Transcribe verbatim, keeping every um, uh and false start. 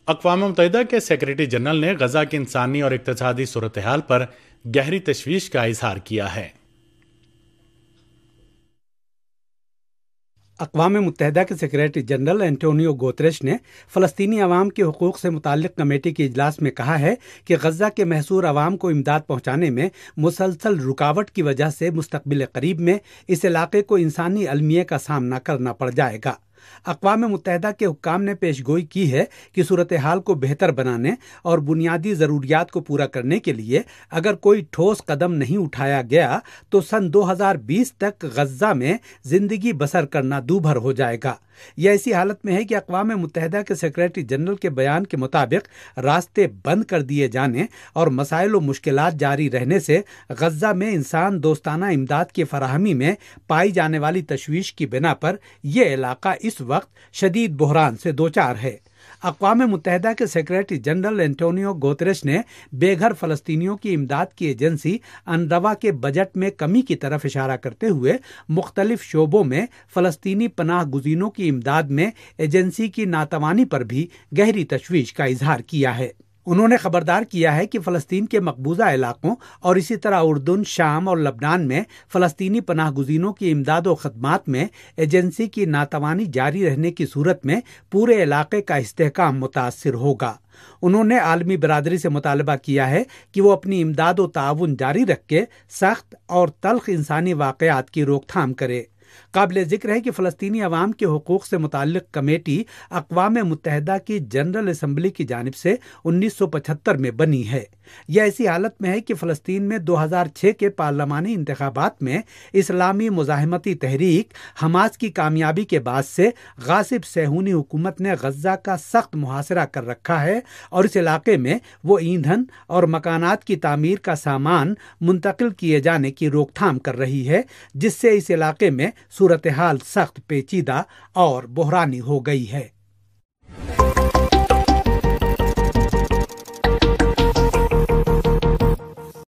اقوام متحدہ کے سیکریٹری جنرل نے غزہ کی انسانی اور اقتصادی صورتحال پر گہری تشویش کا اظہار کیا ہے۔ اقوام متحدہ کے سیکریٹری جنرل انٹونیو گوتریش نے فلسطینی عوام کے حقوق سے متعلق کمیٹی کے اجلاس میں کہا ہے کہ غزہ کے محصور عوام کو امداد پہنچانے میں مسلسل رکاوٹ کی وجہ سے مستقبل قریب میں اس علاقے کو انسانی المیہ کا سامنا کرنا پڑ جائے گا۔ اقوام متحدہ کے حکام نے پیش گوئی کی ہے کہ صورتحال کو بہتر بنانے اور بنیادی ضروریات کو پورا کرنے کے لیے اگر کوئی ٹھوس قدم نہیں اٹھایا گیا تو سن دو ہزار بیس تک غزہ میں زندگی بسر کرنا دوبھر ہو جائے گا۔ یہ ایسی حالت میں ہے کہ اقوام متحدہ کے سیکریٹری جنرل کے بیان کے مطابق راستے بند کر دیے جانے اور مسائل و مشکلات جاری رہنے سے غزہ میں انسان دوستانہ امداد کی فراہمی میں پائی جانے والی تشویش کی بنا پر یہ علاقہ اس وقت شدید بحران سے دوچار ہے۔ اقوام متحدہ کے سیکریٹری جنرل انٹونیو گوتریش نے بے گھر فلسطینیوں کی امداد کی ایجنسی انروا کے بجٹ میں کمی کی طرف اشارہ کرتے ہوئے مختلف شعبوں میں فلسطینی پناہ گزینوں کی امداد میں ایجنسی کی ناتوانی پر بھی گہری تشویش کا اظہار کیا ہے۔ انہوں نے خبردار کیا ہے کہ فلسطین کے مقبوضہ علاقوں اور اسی طرح اردن، شام اور لبنان میں فلسطینی پناہ گزینوں کی امداد و خدمات میں ایجنسی کی ناتوانی جاری رہنے کی صورت میں پورے علاقے کا استحکام متاثر ہوگا۔ انہوں نے عالمی برادری سے مطالبہ کیا ہے کہ وہ اپنی امداد و تعاون جاری رکھ کے سخت اور تلخ انسانی واقعات کی روک تھام کرے۔ قابل ذکر ہے کہ فلسطینی عوام کے حقوق سے متعلق کمیٹی اقوام متحدہ کی جنرل اسمبلی کی جانب سے انیس سو پچہتر میں بنی ہے۔ یہ ایسی حالت میں ہے کہ فلسطین میں دو ہزار چھ کے پارلیمانی انتخابات میں اسلامی مزاحمتی تحریک حماس کی کامیابی کے بعد سے غاصب صہیونی حکومت نے غزہ کا سخت محاصرہ کر رکھا ہے اور اس علاقے میں وہ ایندھن اور مکانات کی تعمیر کا سامان منتقل کیے جانے کی روک تھام کر رہی ہے، جس سے اس علاقے میں صورتحال سخت پیچیدہ اور بحرانی ہو گئی ہے۔